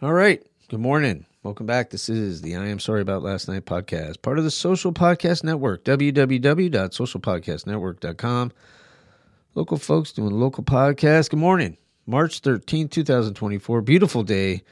All right. Good morning. Welcome back. This is the I Am Sorry About Last Night podcast, part of the Social Podcast Network, www.socialpodcastnetwork.com. Local folks doing local podcasts. Good morning. March 13th, 2024. Beautiful day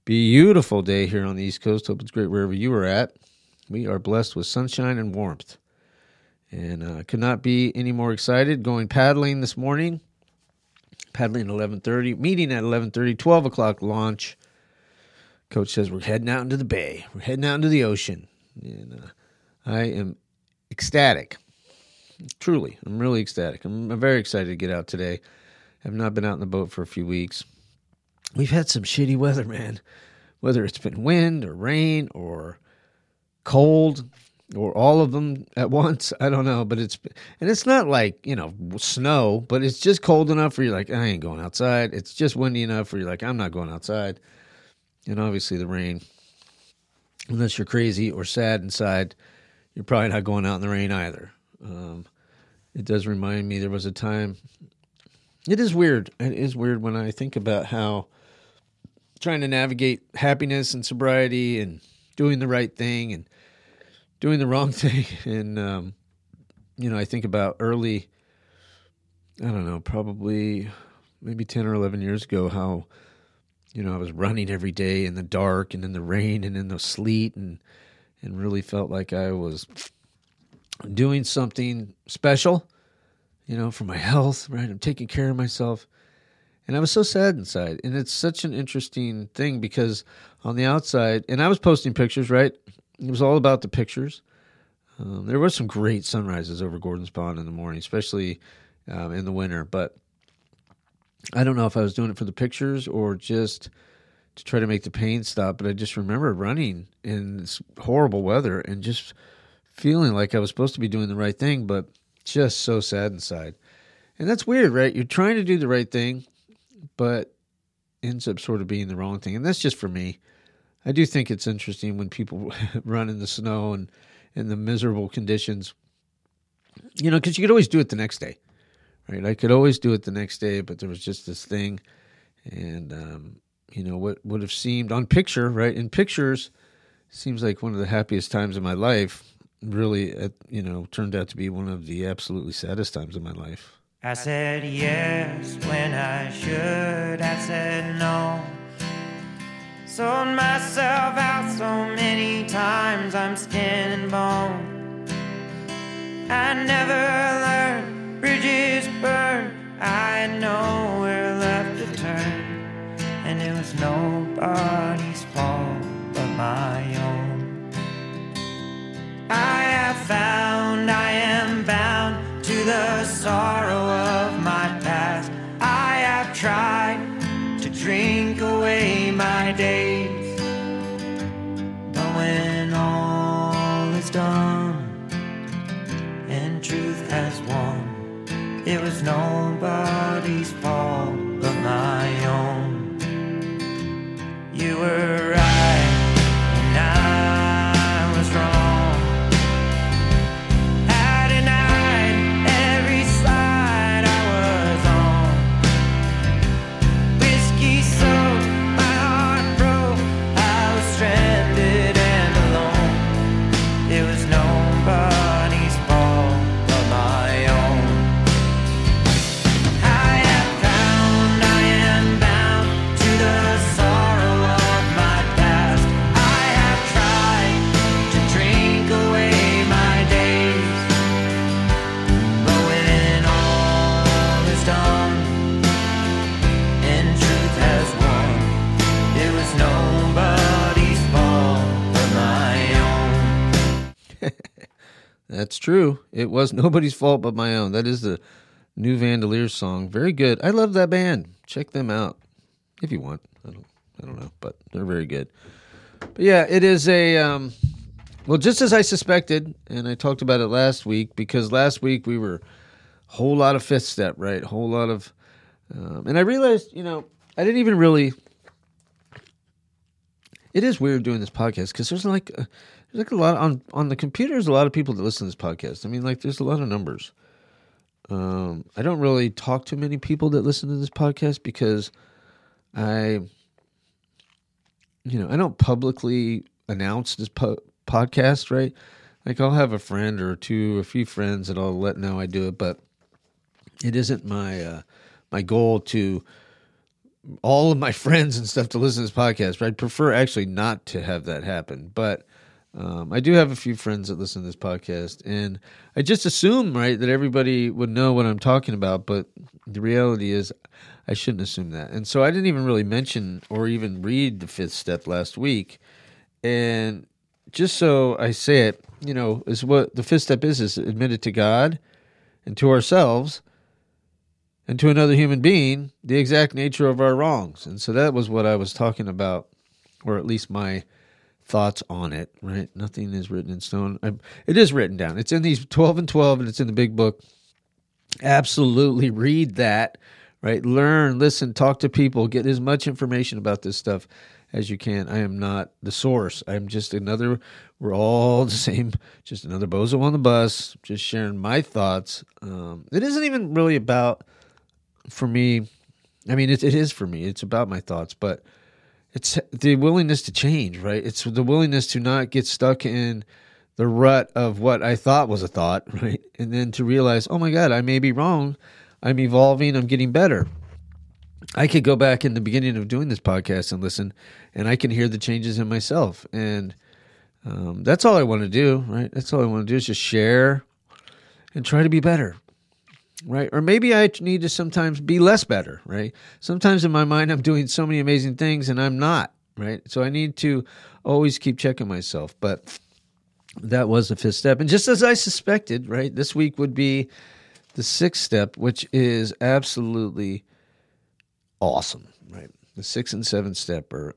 here on the East Coast. Hope it's great wherever you are at. We are blessed with sunshine and warmth. And could not be any more excited. Going paddling this morning. Paddling at 11:30. Meeting at 11:30. 12 o'clock launch. Coach says we're heading out into the bay. We're heading out into the ocean. And I am ecstatic. Truly, I'm really ecstatic. I'm very excited to get out today. I have not been out in the boat for a few weeks. We've had some shitty weather, man. Whether it's been wind or rain or cold or all of them at once, I don't know. But it's not like, snow, but it's just cold enough where you're like, I ain't going outside. It's just windy enough where you're like, I'm not going outside. And obviously the rain, unless you're crazy or sad inside, you're probably not going out in the rain either. It does remind me there was a time. It is weird. It is weird when I think about how trying to navigate happiness and sobriety and doing the right thing and doing the wrong thing. And, I think about early, I don't know, probably maybe 10 or 11 years ago, how I was running every day in the dark and in the rain and in the sleet and really felt like I was doing something special, for my health, right? I'm taking care of myself. And I was so sad inside. And it's such an interesting thing because on the outside, and I was posting pictures, right? It was all about the pictures. There were some great sunrises over Gordon's Pond in the morning, especially in the winter, but I don't know if I was doing it for the pictures or just to try to make the pain stop, but I just remember running in this horrible weather and just feeling like I was supposed to be doing the right thing, but just so sad inside. And that's weird, right? You're trying to do the right thing, but ends up sort of being the wrong thing. And that's just for me. I do think it's interesting when people run in the snow and in the miserable conditions, because you could always do it the next day. Right, I could always do it the next day, but there was just this thing, and what would have seemed on picture, right? In pictures, seems like one of the happiest times of my life. Really, turned out to be one of the absolutely saddest times of my life. I said yes when I should have said no. Sold myself out so many times, I'm skin and bone. I never learned. Bridges burned, I had nowhere left to turn, and it was nobody's fault but my own. I have found I am bound to the sorrow of my past. I have tried to drink away my days, but when all is done and truth has won, it was nobody's fault but my own. You were right and I was wrong. I denied every slide I was on. Whiskey soaked, my heart broke. I was stranded and alone. It was nobody's fault but my own. That's true. It was nobody's fault but my own. That is the new Vandaliers song. Very good. I love that band. Check them out if you want. I don't know, but they're very good. But yeah, it is well, just as I suspected, and I talked about it last week, because last week we were a whole lot of fifth step, right? A whole lot of, and I realized, I didn't even really. It is weird doing this podcast because there's like a lot on the computer. There's a lot of people that listen to this podcast. I mean, there's a lot of numbers. I don't really talk to many people that listen to this podcast because I I don't publicly announce this podcast, right? Like I'll have a friend or two, a few friends that I'll let know I do it, but it isn't my goal to all of my friends and stuff to listen to this podcast. Right? I'd prefer actually not to have that happen, but I do have a few friends that listen to this podcast, and I just assume, right, that everybody would know what I'm talking about, but the reality is I shouldn't assume that. And so I didn't even really mention or even read the fifth step last week. And just so I say it, is what the fifth step is admit it to God and to ourselves and to another human being the exact nature of our wrongs. And so that was what I was talking about, or at least my thoughts on it, right? Nothing is written in stone. It is written down. It's in these 12 and 12, and it's in the big book. Absolutely read that, right? Learn, listen, talk to people, get as much information about this stuff as you can. I am not the source. I'm just we're all the same, just another bozo on the bus, just sharing my thoughts. It isn't even really about, for me, I mean, it is for me. It's about my thoughts, but it's the willingness to change, right? It's the willingness to not get stuck in the rut of what I thought was a thought, right? And then to realize, oh my God, I may be wrong. I'm evolving. I'm getting better. I could go back in the beginning of doing this podcast and listen, and I can hear the changes in myself. And that's all I want to do, right? That's all I want to do is just share and try to be better, right? Or maybe I need to sometimes be less better, right? Sometimes in my mind, I'm doing so many amazing things and I'm not, right? So I need to always keep checking myself. But that was the fifth step. And just as I suspected, right, this week would be the sixth step, which is absolutely awesome, right? The sixth and seventh step are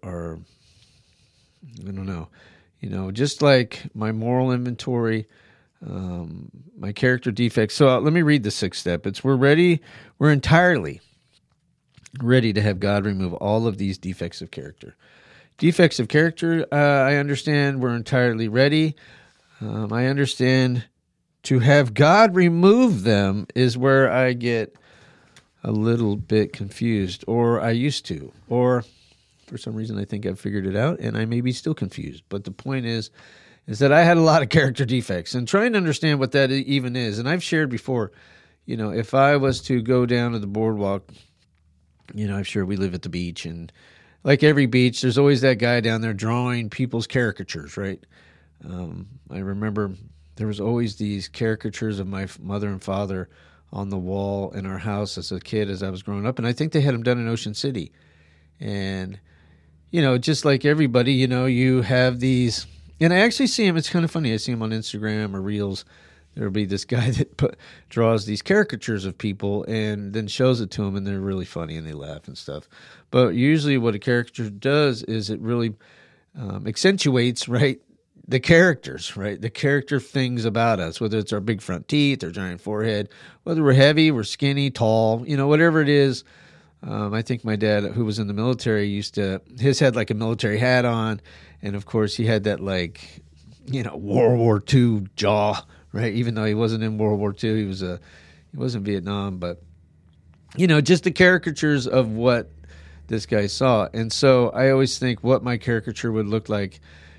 I don't know, just like my moral inventory, my character defects. So let me read the sixth step. It's we're entirely ready to have God remove all of these defects of character. Defects of character, I understand we're entirely ready. I understand to have God remove them is where I get a little bit confused, or I used to, or for some reason I think I've figured it out, and I may be still confused. But the point is that I had a lot of character defects, and trying to understand what that even is. And I've shared before, if I was to go down to the boardwalk, I'm sure we live at the beach, and like every beach, there's always that guy down there drawing people's caricatures, right? I remember there was always these caricatures of my mother and father on the wall in our house as a kid as I was growing up, and I think they had them done in Ocean City. And, just like everybody, you have these, and I actually see him, it's kind of funny, I see him on Instagram or Reels. There'll be this guy that draws these caricatures of people and then shows it to them, and they're really funny and they laugh and stuff. But usually what a caricature does is it really accentuates, right, the characters, right, the character things about us, whether it's our big front teeth, our giant forehead, whether we're heavy, we're skinny, tall, whatever it is. I think my dad, who was in the military, his had like a military hat on, and of course he had that World War II jaw, right? Even though he wasn't in World War II, he was in Vietnam, but just the caricatures of what this guy saw. And so I always think what my caricature would look like,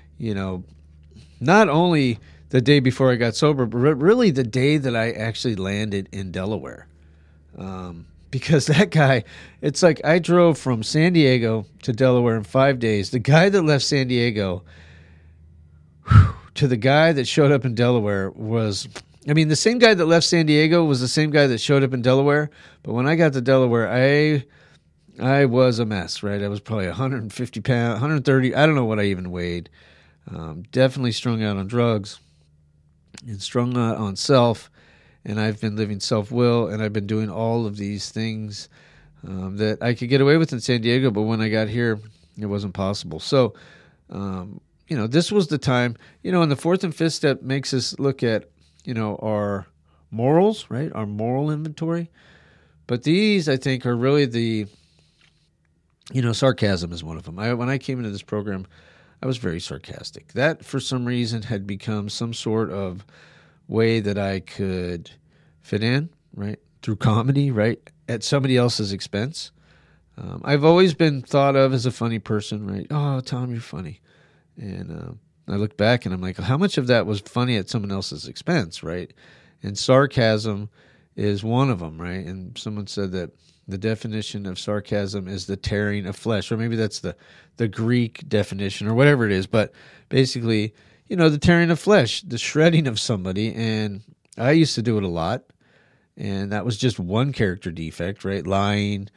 not only the day before I got sober, but really the day that I actually landed in Delaware. Because that guy, it's like I drove from San Diego to Delaware in 5 days. The guy that left San Diego to the guy that showed up in Delaware the same guy that left San Diego was the same guy that showed up in Delaware. But when I got to Delaware, I was a mess, right? I was probably 150 pounds, 130. I don't know what I even weighed. Definitely strung out on drugs and strung out on self. And I've been living self-will, and I've been doing all of these things that I could get away with in San Diego, but when I got here, it wasn't possible. So, this was the time, and the fourth and fifth step makes us look at, our morals, right? Our moral inventory. But these, I think, are really the, sarcasm is one of them. When I came into this program, I was very sarcastic. That, for some reason, had become some sort of way that I could fit in, right, through comedy, right, at somebody else's expense. I've always been thought of as a funny person, right? Oh, Tom, you're funny. And I look back and I'm like, how much of that was funny at someone else's expense, right? And sarcasm is one of them, right? And someone said that the definition of sarcasm is the tearing of flesh, or maybe that's the Greek definition or whatever it is. But basically, the tearing of flesh, the shredding of somebody. And I used to do it a lot. And that was just one character defect, right? Lying.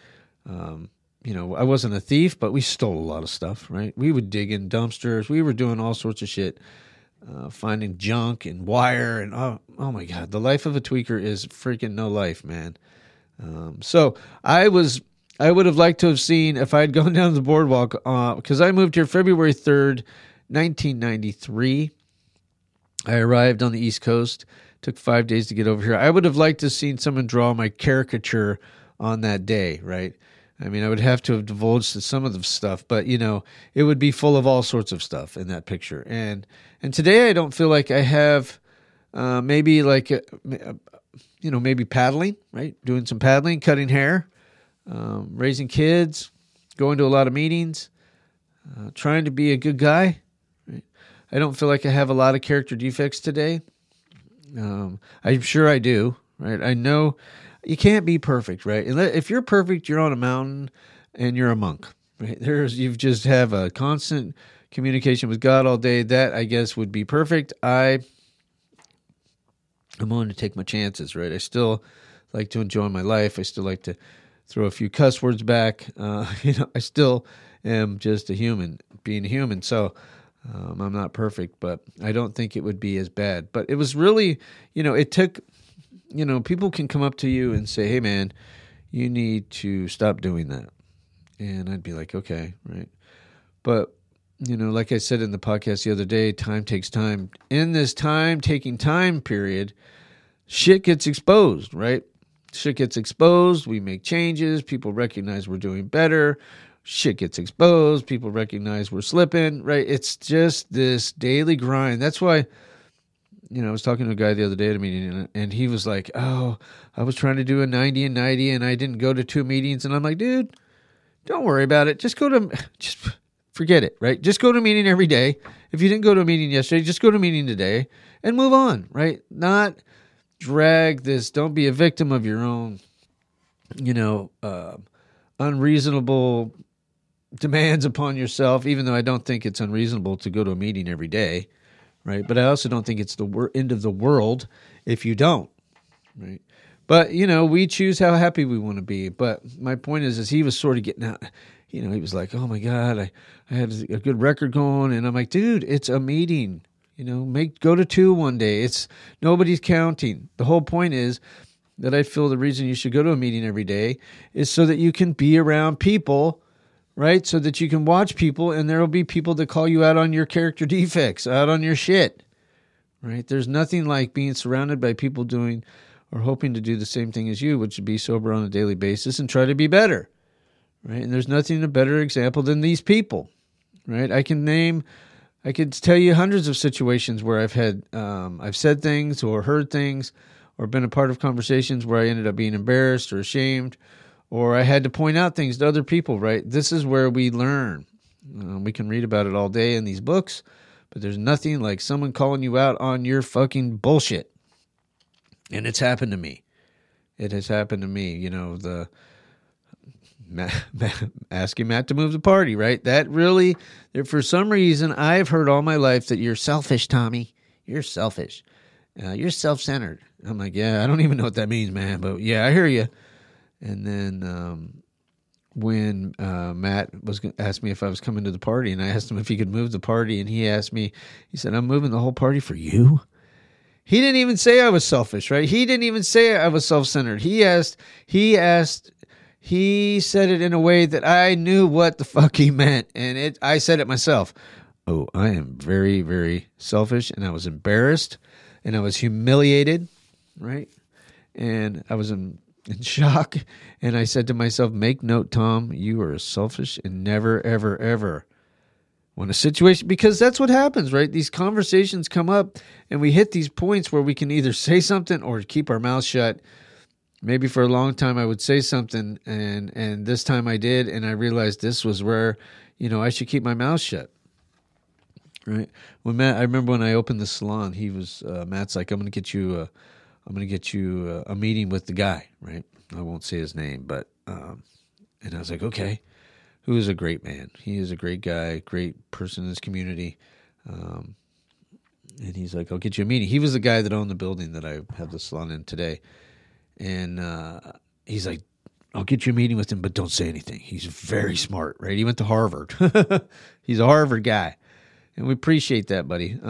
I wasn't a thief, but we stole a lot of stuff, right? We would dig in dumpsters. We were doing all sorts of shit, finding junk and wire. And oh my God, the life of a tweaker is freaking no life, man. So I would have liked to have seen, if I had gone down the boardwalk, because I moved here February 3rd, 1993. I arrived on the East Coast. Took 5 days to get over here. I would have liked to have seen someone draw my caricature on that day, right? I mean, I would have to have divulged to some of the stuff, but, it would be full of all sorts of stuff in that picture. And today I don't feel like I have maybe like, maybe paddling, right? Doing some paddling, cutting hair, raising kids, going to a lot of meetings, trying to be a good guy. Right? I don't feel like I have a lot of character defects today. I'm sure I do, right? I know you can't be perfect, right? If you're perfect, you're on a mountain and you're a monk, right? You've just have a constant communication with God all day. That, I guess, would be perfect. I'm willing to take my chances, right? I still like to enjoy my life. I still like to throw a few cuss words back. I still am just a human, being a human. So, I'm not perfect, but I don't think it would be as bad. But it was really, it took, people can come up to you and say, hey, man, you need to stop doing that. And I'd be like, okay, right. But, like I said in the podcast the other day, time takes time. In this time-taking time period, shit gets exposed, right? Shit gets exposed. We make changes. People recognize we're doing better. Shit gets exposed. People recognize we're slipping, right? It's just this daily grind. That's why, I was talking to a guy the other day at a meeting, and he was like, oh, I was trying to do a 90 and 90, and I didn't go to 2 meetings. And I'm like, dude, don't worry about it. Just forget it, right? Just go to a meeting every day. If you didn't go to a meeting yesterday, just go to a meeting today and move on, right? Not drag this. Don't be a victim of your own, unreasonable demands upon yourself, even though I don't think it's unreasonable to go to a meeting every day, right? But I also don't think it's the end of the world if you don't, right? But, we choose how happy we want to be. But my point is he was sort of getting out, he was like, oh my God, I had a good record going. And I'm like, dude, it's a meeting, go to 2 one day. Nobody's counting. The whole point is that I feel the reason you should go to a meeting every day is so that you can be around people, right? So that you can watch people, and there will be people that call you out on your character defects, out on your shit, right? There's nothing like being surrounded by people doing or hoping to do the same thing as you, which would be sober on a daily basis and try to be better, right? And there's nothing a better example than these people, right? I could tell you hundreds of situations where I've said things or heard things or been a part of conversations where I ended up being embarrassed or ashamed, or I had to point out things to other people, right? This is where we learn. We can read about it all day in these books, but there's nothing like someone calling you out on your fucking bullshit. And it's happened to me. It has happened to me. Asking Matt to move the party, right? That really, for some reason, I've heard all my life that you're selfish, Tommy. You're selfish. You're self-centered. I'm like, yeah, I don't even know what that means, man. But yeah, I hear you. And then when Matt asked me if I was coming to the party, and I asked him if he could move the party, and he said, I'm moving the whole party for you? He didn't even say I was selfish, right? He didn't even say I was self-centered. He said it in a way that I knew what the fuck he meant, and I said it myself. Oh, I am very, very selfish, and I was embarrassed, and I was humiliated, right? And I was in shock, and I said to myself, make note, Tom, you are selfish and never, ever, ever want a situation, because that's what happens, right? These conversations come up, and we hit these points where we can either say something or keep our mouth shut, maybe for a long time I would say something, and this time I did, and I realized this was where, I should keep my mouth shut. Right? I remember when I opened the salon, Matt's like, I'm going to get you a meeting with the guy, right? I won't say his name, but and I was like, okay. Who is a great man. He is a great guy, great person in his community. And he's like, I'll get you a meeting. He was the guy that owned the building that I have the salon in today. And he's like, I'll get you a meeting with him, but don't say anything. He's very smart, right? He went to Harvard. He's a Harvard guy. And we appreciate that, buddy.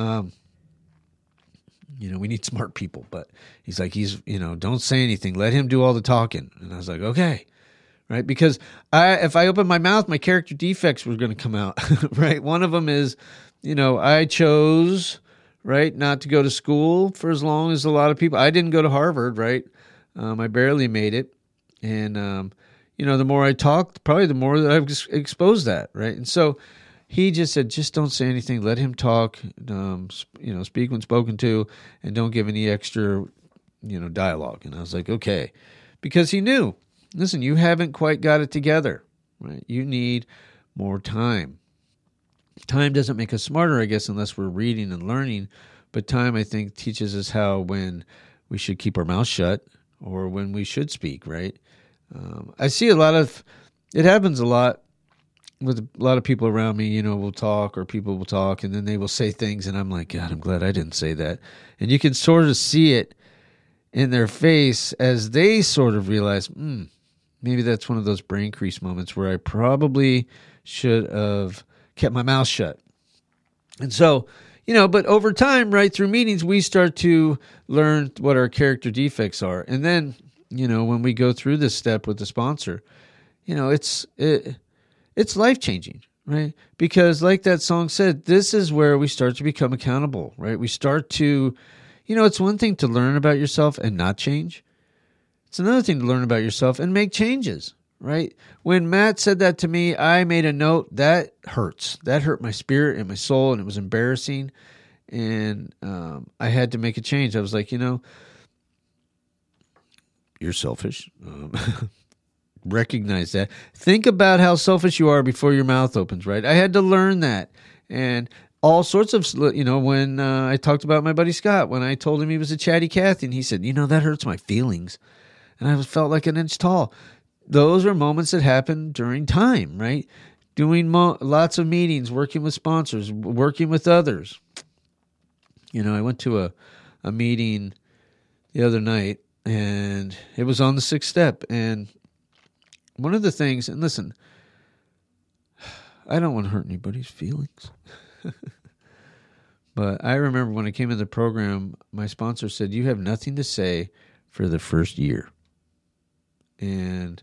We need smart people. But he's like, don't say anything. Let him do all the talking. And I was like, okay. Right? Because if I open my mouth, my character defects were going to come out, right? One of them is, I chose, right, not to go to school for as long as a lot of people. I didn't go to Harvard, right? I barely made it. And, the more I talked, probably the more that I've exposed that, right? And so he just said, just don't say anything. Let him talk, speak when spoken to, and don't give any extra, dialogue. And I was like, okay. Because he knew. Listen, you haven't quite got it together, right? You need more time. Time doesn't make us smarter, I guess, unless we're reading and learning. But time, I think, teaches us when we should keep our mouth shut or when we should speak, right? I see it happens a lot with a lot of people around me, will talk or people will talk and then they will say things and I'm like, God, I'm glad I didn't say that. And you can sort of see it in their face as they sort of realize, maybe that's one of those brain crease moments where I probably should have kept my mouth shut. And so, but over time, right, through meetings, we start to learn what our character defects are. And then, when we go through this step with the sponsor, it's life-changing, right? Because like that song said, this is where we start to become accountable, right? We start to, it's one thing to learn about yourself and not change. It's another thing to learn about yourself and make changes, right? When Matt said that to me, I made a note. That hurts. That hurt my spirit and my soul, and it was embarrassing. And I had to make a change. I was like, you're selfish. Recognize that. Think about how selfish you are before your mouth opens, right? I had to learn that. And all sorts of, when I talked about my buddy Scott, when I told him he was a chatty Cathy, and he said, that hurts my feelings. And I felt like an inch tall. Those are moments that happen during time, right? Doing lots of meetings, working with sponsors, working with others. I went to a meeting the other night, and it was on the 6th step. And one of the things, and listen, I don't want to hurt anybody's feelings. But I remember when I came into the program, my sponsor said, you have nothing to say for the first year. And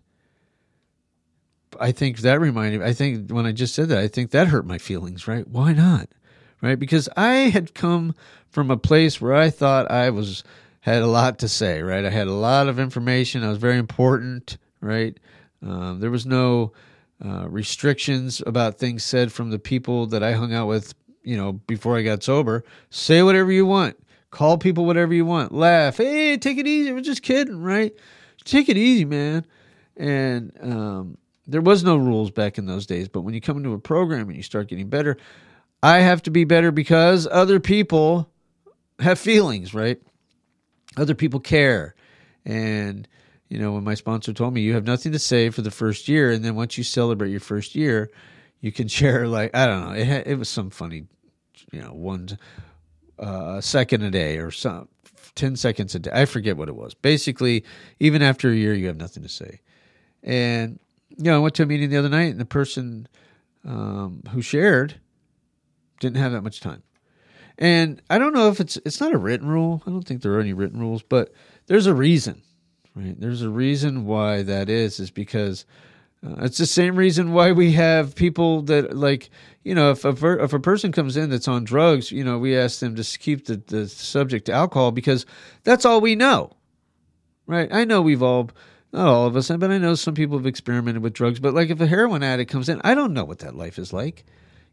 I think that reminded me, I think when I just said that, I think that hurt my feelings, right? Why not? Right? Because I had come from a place where I thought had a lot to say, right? I had a lot of information. I was very important, right? There was no restrictions about things said from the people that I hung out with, before I got sober. Say whatever you want. Call people whatever you want. Laugh. Hey, take it easy. We're just kidding, right? Take it easy, man. And there was no rules back in those days. But when you come into a program and you start getting better, I have to be better because other people have feelings, right? Other people care. And, when my sponsor told me, you have nothing to say for the first year. And then once you celebrate your first year, you can share, like, I don't know. It was some funny, 1 second a day or some 10 seconds a day. I forget what it was. Basically, even after a year, you have nothing to say. And, I went to a meeting the other night, and the person who shared didn't have that much time. And I don't know if it's not a written rule. I don't think there are any written rules, but there's a reason, right? There's a reason why that is because it's the same reason why we have people that, like, if a person comes in that's on drugs, we ask them to keep the subject to alcohol because that's all we know, right? I know not all of us, but I know some people have experimented with drugs. But like if a heroin addict comes in, I don't know what that life is like.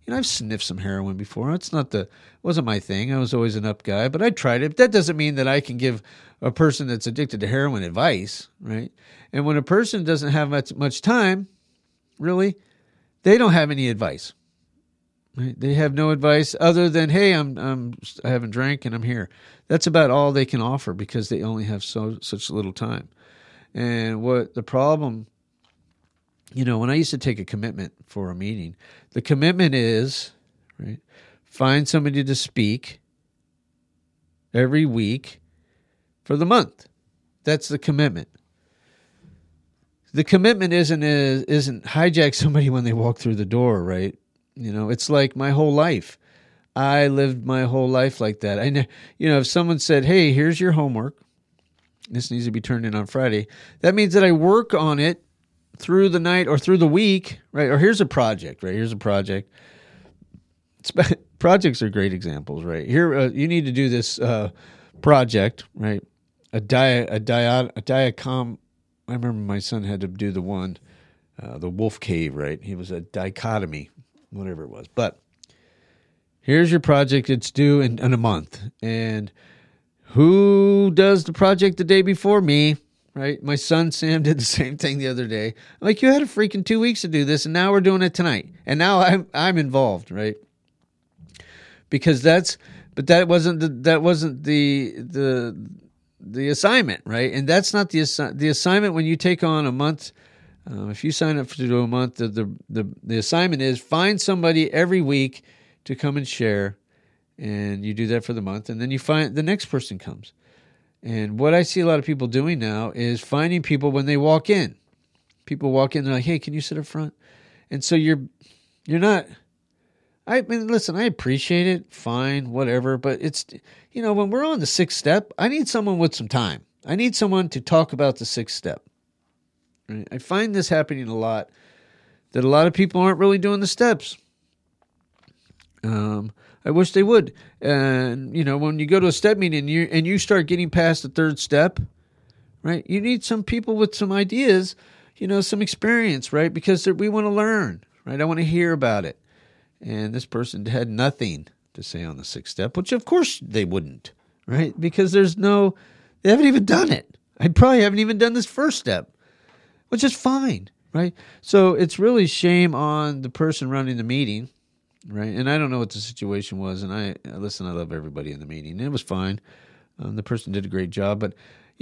I've sniffed some heroin before. Wasn't my thing. I was always an up guy, but I tried it. That doesn't mean that I can give a person that's addicted to heroin advice, right? And when a person doesn't have much time, really, they don't have any advice. Right? They have no advice other than, hey, I haven't drank and I'm here. That's about all they can offer because they only have such little time. And what the problem, when I used to take a commitment for a meeting, the commitment is, right, find somebody to speak every week for the month. That's the commitment. The commitment isn't hijack somebody when they walk through the door, right? It's like my whole life. I lived my whole life like that. If someone said, hey, here's your homework, this needs to be turned in on Friday, that means that I work on it through the night or through the week, right? Or here's a project, right? Here's a project. Projects are great examples, right? Here, you need to do this project, right? A diacom. I remember my son had to do the one, the wolf cave, right? He was a dichotomy, whatever it was. But here's your project. It's due in a month. And who does the project the day before? Me, right? My son, Sam, did the same thing the other day. I'm like, you had a freaking 2 weeks to do this, and now we're doing it tonight. And now I'm involved, right? Because that wasn't the assignment, right? And that's not the assignment when you take on a month. If you sign up to do a month, the assignment is find somebody every week to come and share, and you do that for the month, and then you find the next person comes. And what I see a lot of people doing now is finding people when they walk in. People walk in, they're like, hey, can you sit up front? And so you're not. I mean, listen, I appreciate it, fine, whatever, but it's, when we're on the 6th step, I need someone with some time. I need someone to talk about the 6th step. Right? I find this happening a lot, that a lot of people aren't really doing the steps. I wish they would. And, when you go to a step meeting and you start getting past the 3rd step, right, you need some people with some ideas, some experience, right, because we want to learn, right? I want to hear about it. And this person had nothing to say on the 6th step, which of course they wouldn't, right? Because they haven't even done it. I probably haven't even done this 1st step, which is fine, right? So it's really shame on the person running the meeting, right? And I don't know what the situation was. And I love everybody in the meeting. And it was fine. The person did a great job. But,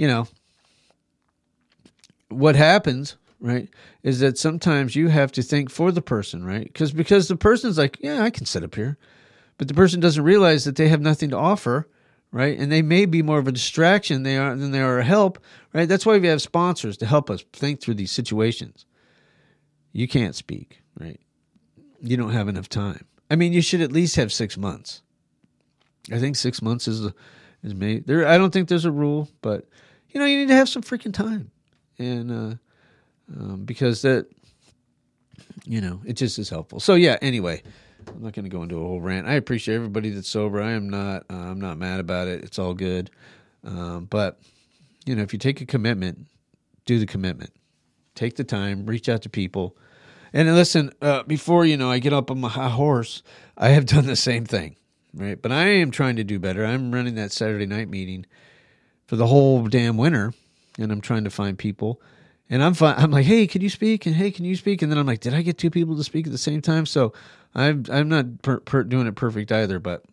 what happens, right, is that sometimes you have to think for the person, right? Because the person's like, yeah, I can sit up here. But the person doesn't realize that they have nothing to offer, right? And they may be more of a distraction than they are a help, right? That's why we have sponsors to help us think through these situations. You can't speak, right? You don't have enough time. I mean, you should at least have 6 months. I think 6 months is maybe there. I don't think there's a rule, but you need to have some freaking time, and because that, it just is helpful. So yeah. Anyway, I'm not going to go into a whole rant. I appreciate everybody that's sober. I'm not mad about it. It's all good. But if you take a commitment, do the commitment. Take the time. Reach out to people. And listen, before, I get up on my high horse, I have done the same thing, right? But I am trying to do better. I'm running that Saturday night meeting for the whole damn winter, and I'm trying to find people. And I'm like, hey, can you speak? And hey, can you speak? And then I'm like, did I get 2 people to speak at the same time? So I'm not doing it perfect either, but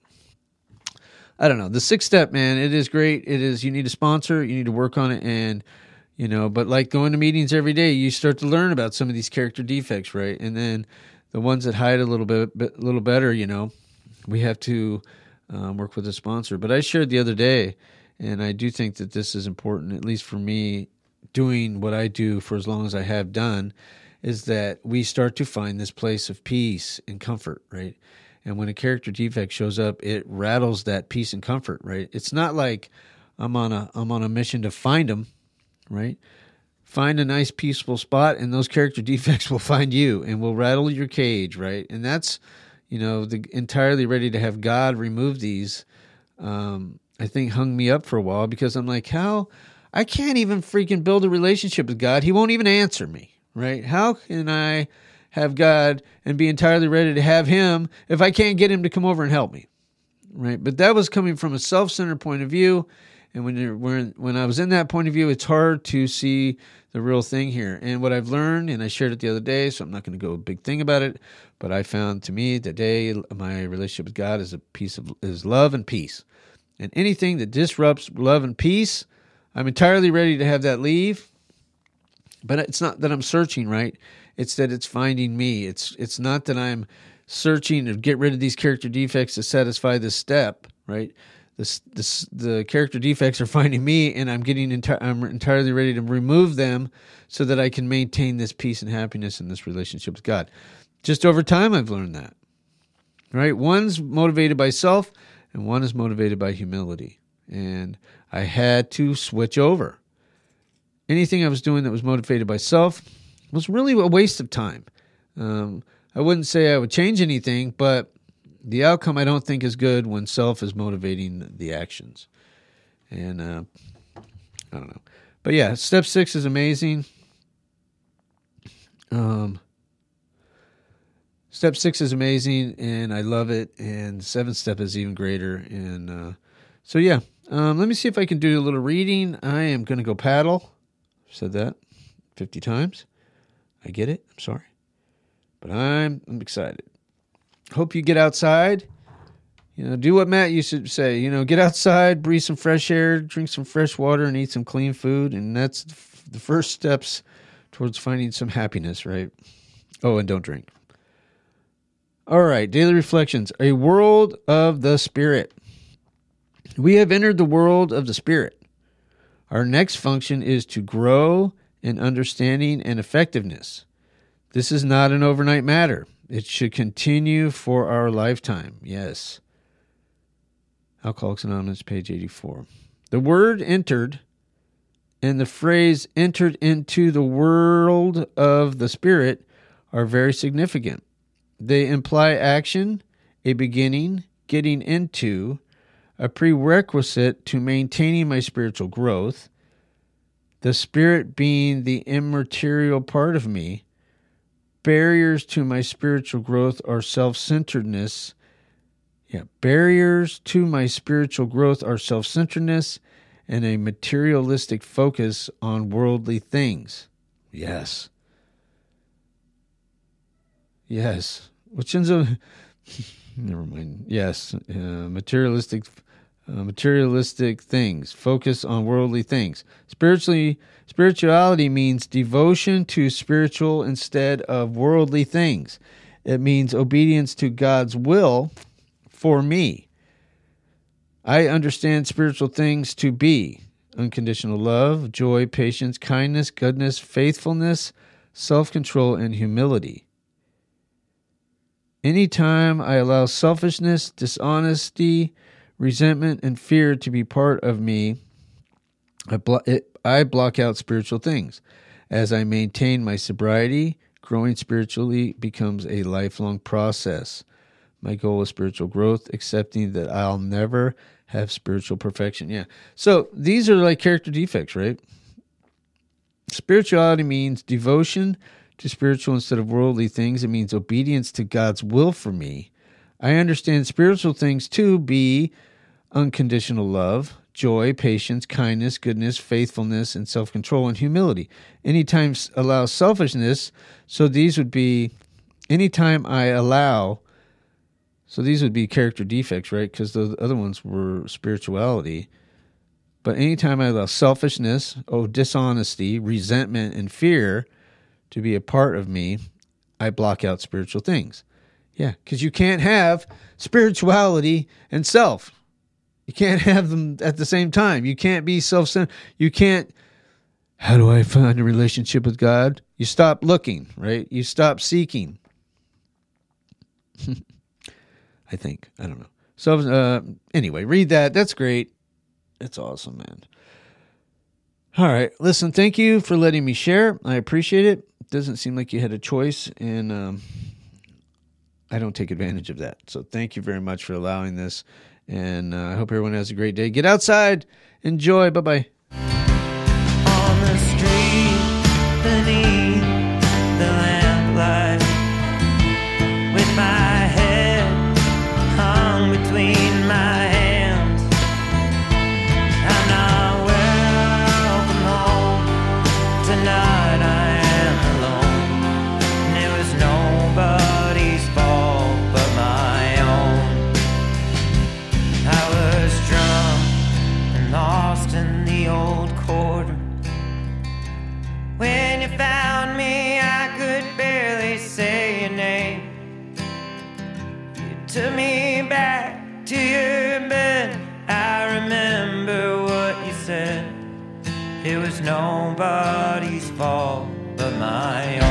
I don't know. The 6th step, man, it is great. It is, you need a sponsor, you need to work on it, and but like going to meetings every day, you start to learn about some of these character defects, right? And then the ones that hide a little better, we have to work with a sponsor. But I shared the other day, and I do think that this is important, at least for me, doing what I do for as long as I have done, is that we start to find this place of peace and comfort, right? And when a character defect shows up, it rattles that peace and comfort, right? It's not like I'm on a mission to find them, right? Find a nice peaceful spot, and those character defects will find you and will rattle your cage, right? And that's, entirely ready to have God remove these, I think hung me up for a while, because I'm like, how? I can't even freaking build a relationship with God. He won't even answer me, right? How can I have God and be entirely ready to have him if I can't get him to come over and help me, right? But that was coming from a self-centered point of view. And when I was in that point of view, it's hard to see the real thing here. And what I've learned, and I shared it the other day, so I'm not going to go a big thing about it, but I found to me today my relationship with God is love and peace. And anything that disrupts love and peace, I'm entirely ready to have that leave. But it's not that I'm searching, right? It's that it's finding me. It's not that I'm searching to get rid of these character defects to satisfy this step, right? The character defects are finding me, and I'm entirely ready to remove them so that I can maintain this peace and happiness in this relationship with God. Just over time, I've learned that, right? One's motivated by self, and one is motivated by humility. And I had to switch over. Anything I was doing that was motivated by self was really a waste of time. I wouldn't say I would change anything, but the outcome I don't think is good when self is motivating the actions. And I don't know. But yeah, step 6 is amazing. Step 6 is amazing, and I love it. And 7th step is even greater. And so yeah, let me see if I can do a little reading. I am going to go paddle. I've said that 50 times. I get it. I'm sorry. But I'm excited. Hope you get outside. Do what Matt used to say. Get outside, breathe some fresh air, drink some fresh water, and eat some clean food. And that's the first steps towards finding some happiness, right? Oh, and don't drink. All right, daily reflections. A world of the Spirit. We have entered the world of the Spirit. Our next function is to grow in understanding and effectiveness. This is not an overnight matter. It should continue for our lifetime. Yes. Alcoholics Anonymous, page 84. The word entered and the phrase entered into the world of the Spirit are very significant. They imply action, a beginning, getting into, a prerequisite to maintaining my spiritual growth, the Spirit being the immaterial part of me. Barriers to my spiritual growth are self-centeredness. Barriers to my spiritual growth are self-centeredness and a materialistic focus on worldly things. Yes. Which ends up... Never mind. Yes. Materialistic things. Focus on worldly things. Spirituality means devotion to spiritual instead of worldly things. It means obedience to God's will for me. I understand spiritual things to be unconditional love, joy, patience, kindness, goodness, faithfulness, self-control, and humility. Anytime I allow selfishness, dishonesty, resentment, and fear to be part of me, I block out spiritual things. As I maintain my sobriety, growing spiritually becomes a lifelong process. My goal is spiritual growth, accepting that I'll never have spiritual perfection. Yeah. So these are like character defects, right? Spirituality means devotion to spiritual instead of worldly things. It means obedience to God's will for me. I understand spiritual things to be unconditional love, joy, patience, kindness, goodness, faithfulness, and self-control and humility. Anytime allow selfishness, so these would be anytime I allow, so these would be character defects, right? Because the other ones were spirituality. But anytime I allow selfishness, dishonesty, resentment, and fear to be a part of me, I block out spiritual things. Yeah, because you can't have spirituality and self. You can't have them at the same time. You can't be self-centered. You can't, how do I find a relationship with God? You stop looking, right? You stop seeking. I think. I don't know. So anyway, read that. That's great. That's awesome, man. All right. Listen, thank you for letting me share. I appreciate it. It doesn't seem like you had a choice, and I don't take advantage of that. So thank you very much for allowing this. And I hope everyone has a great day. Get outside. Enjoy. Bye-bye. On the street beneath the lamplight, my head hung between my hands. I'm not welcome home tonight. I am alone, and it was nobody's fault but my own. I was drunk and lost in the old quarter. When you found me, I could barely say your name. You took me back to your bed. I remember what you said. It was nobody's fault but my own.